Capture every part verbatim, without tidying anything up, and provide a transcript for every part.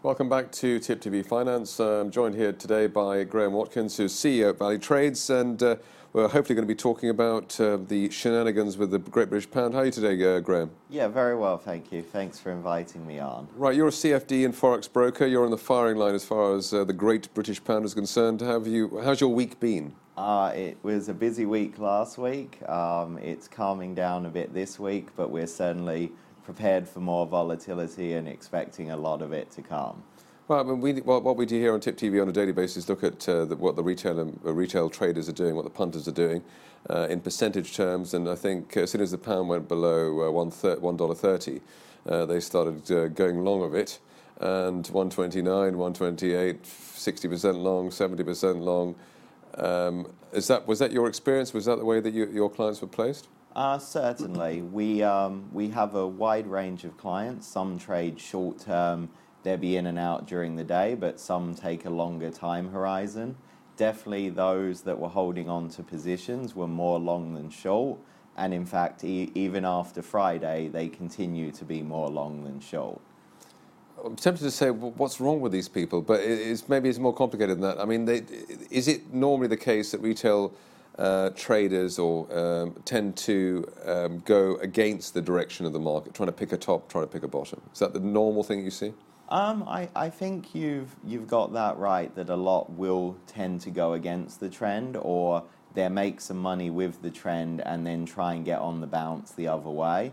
Welcome back to Tip T V Finance. Uh, I'm joined here today by Graham Watkins, who's C E O at Value Trades, and uh, we're hopefully going to be talking about uh, the shenanigans with the Great British Pound. How are you today, uh, Graham? Yeah, very well, thank you. Thanks for inviting me on. Right, you're a C F D and Forex broker. You're on the firing line as far as uh, the Great British Pound is concerned. Have you? How's your week been? Uh, it was a busy week last week. Um, it's calming down a bit this week, but we're certainly prepared for more volatility and expecting a lot of it to come. Well, I mean, we, well, what we do here on Tip T V on a daily basis, look at uh, the, what the retail and, uh, retail traders are doing, what the punters are doing uh, in percentage terms. And I think as soon as the pound went below uh, one dollar thirty, uh, they started uh, going long of it. And one twenty-nine, one twenty-eight, sixty percent long, seventy percent long. Um, is that was that your experience? Was that the way that you, your clients were placed? Uh, certainly. We, um, we have a wide range of clients. Some trade short term. They'll be in and out during the day, but some take a longer time horizon. Definitely those that were holding on to positions were more long than short, and in fact, e- even after Friday, they continue to be more long than short. I'm tempted to say, well, what's wrong with these people? But it's, maybe it's more complicated than that. I mean, they, is it normally the case that retail uh, traders or um, tend to um, go against the direction of the market, trying to pick a top, trying to pick a bottom? Is that the normal thing you see? Um, I, I think you've you've got that right, that a lot will tend to go against the trend, or they make some money with the trend and then try and get on the bounce the other way.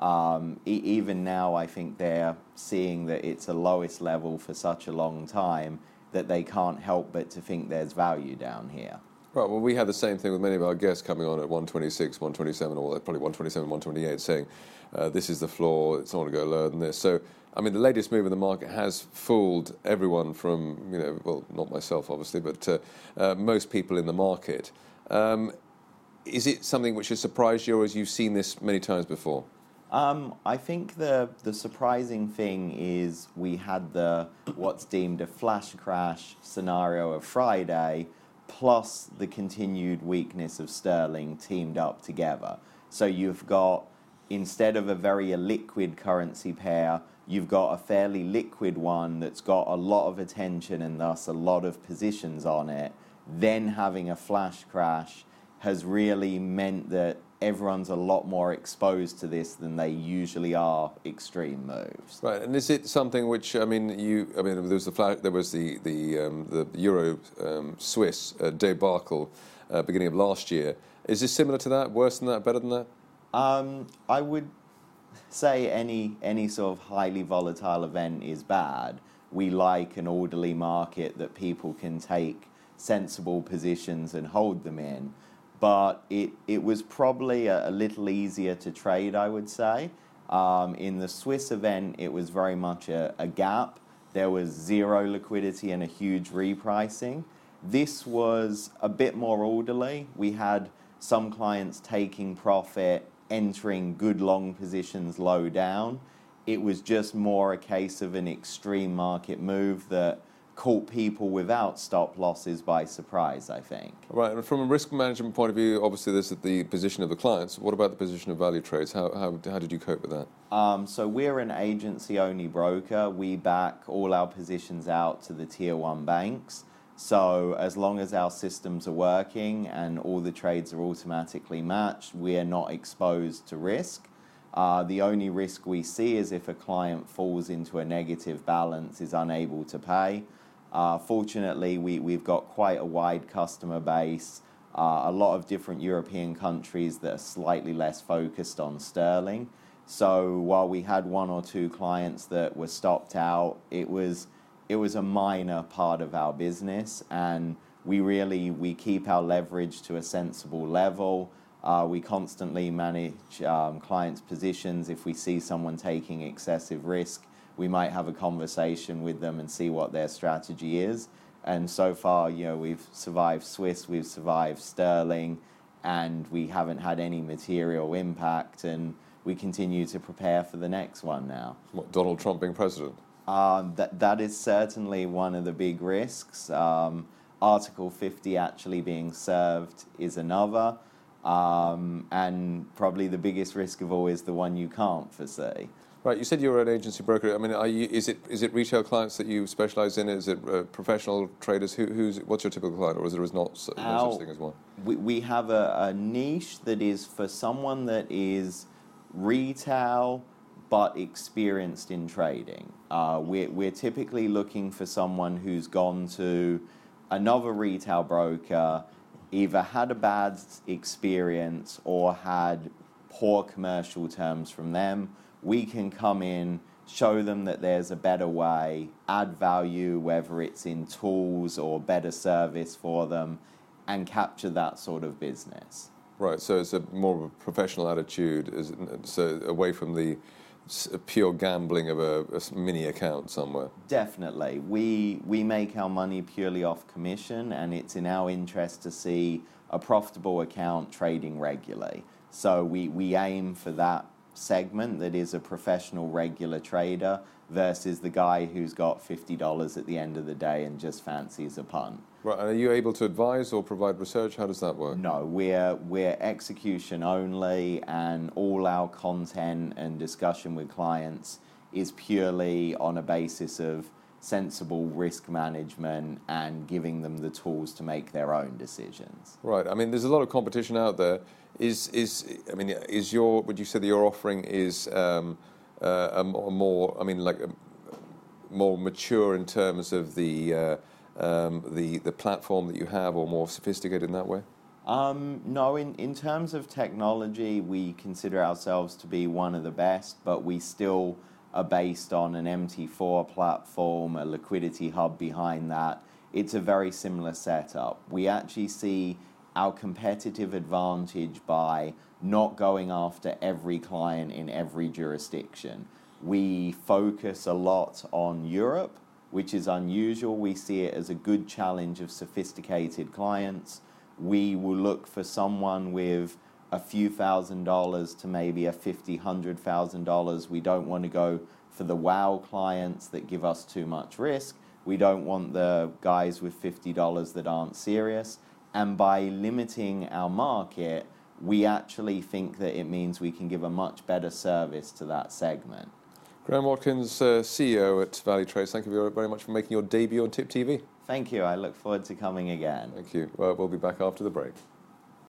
Um, e- even now, I think they're seeing that it's a lowest level for such a long time that they can't help but to think there's value down here. Right, well, we had the same thing with many of our guests coming on at one twenty-six, one twenty-seven, or probably one twenty-seven, one twenty-eight, saying uh, this is the floor, it's not going to go lower than this. So, I mean, the latest move in the market has fooled everyone from, you know, well, not myself, obviously, but uh, uh, most people in the market. Um, is it something which has surprised you, or as you've seen this many times before? Um, I think the the surprising thing is we had the what's deemed a flash crash scenario of Friday, plus the continued weakness of sterling teamed up together. So you've got, instead of a very illiquid currency pair, you've got a fairly liquid one that's got a lot of attention and thus a lot of positions on it. Then having a flash crash has really meant that everyone's a lot more exposed to this than they usually are extreme moves. Right, and is it something which, I mean, you, I mean, there was the flag, there was the the um, the Euro um, Swiss uh, debacle uh, beginning of last year. Is this similar to that? Worse than that? Better than that? Um, I would say any any sort of highly volatile event is bad. We like an orderly market that people can take sensible positions and hold them in. But it, it was probably a, a little easier to trade, I would say. Um, in the Swiss event, it was very much a, a gap. There was zero liquidity and a huge repricing. This was a bit more orderly. We had some clients taking profit, entering good long positions low down. It was just more a case of an extreme market move that caught people without stop losses by surprise, I think. Right, and from a risk management point of view, obviously this is the position of the clients. What about the position of Value Trades? How, how, how did you cope with that? Um, so we're an agency-only broker. We back all our positions out to the tier one banks. So as long as our systems are working and all the trades are automatically matched, we are not exposed to risk. Uh, the only risk we see is if a client falls into a negative balance, is unable to pay. Uh, fortunately, we, we've got quite a wide customer base, uh, a lot of different European countries that are slightly less focused on sterling. So while we had one or two clients that were stopped out, it was it was a minor part of our business, and we really we keep our leverage to a sensible level. Uh, we constantly manage um, clients' positions. If we see someone taking excessive risk, we might have a conversation with them and see what their strategy is. And so far, you know, we've survived Swiss, we've survived sterling, and we haven't had any material impact. And we continue to prepare for the next one now. What, Donald Trump being president? Um, that that is certainly one of the big risks. Um, Article fifty actually being served is another. Um, and probably the biggest risk of all is the one you can't foresee. Right, you said you were an agency broker. I mean, are you, is it is it retail clients that you specialise in? Is it uh, professional traders? Who, who's what's your typical client, or is there is not su- no Our- such thing as one? We, we have a, a niche that is for someone that is retail but experienced in trading. Uh, we're, we're typically looking for someone who's gone to another retail broker, either had a bad experience or had poor commercial terms from them. We can come in, show them that there's a better way, add value, whether it's in tools or better service for them, and capture that sort of business. Right, so it's a more of a professional attitude, is it, so away from the s- pure gambling of a, a s- mini account somewhere. Definitely. We, we make our money purely off commission, and it's in our interest to see a profitable account trading regularly. So we, we aim for that segment that is a professional regular trader versus the guy who's got fifty dollars at the end of the day and just fancies a punt. Right, and are you able to advise or provide research? How does that work? No, we're we're execution only, and all our content and discussion with clients is purely on a basis of sensible risk management and giving them the tools to make their own decisions. Right, I mean, there's a lot of competition out there. Is is I mean, is your would you say that your offering is um, uh, a more, more I mean, like a, more mature in terms of the uh, um, the the platform that you have, or more sophisticated in that way? Um, no, in, in terms of technology, we consider ourselves to be one of the best, but we still are based on an M T four platform, a liquidity hub behind that. It's a very similar setup. We actually see our competitive advantage by not going after every client in every jurisdiction. We focus a lot on Europe, which is unusual. We see it as a good challenge of sophisticated clients. We will look for someone with a few thousand dollars to maybe a fifty, hundred thousand dollars. We don't want to go for the wow clients that give us too much risk. We don't want the guys with fifty dollars that aren't serious. And by limiting our market, we actually think that it means we can give a much better service to that segment. Graham Watkins, uh, C E O at Valley Trades, thank you very very much for making your debut on Tip T V. Thank you. I look forward to coming again. Thank you. Well, we'll be back after the break.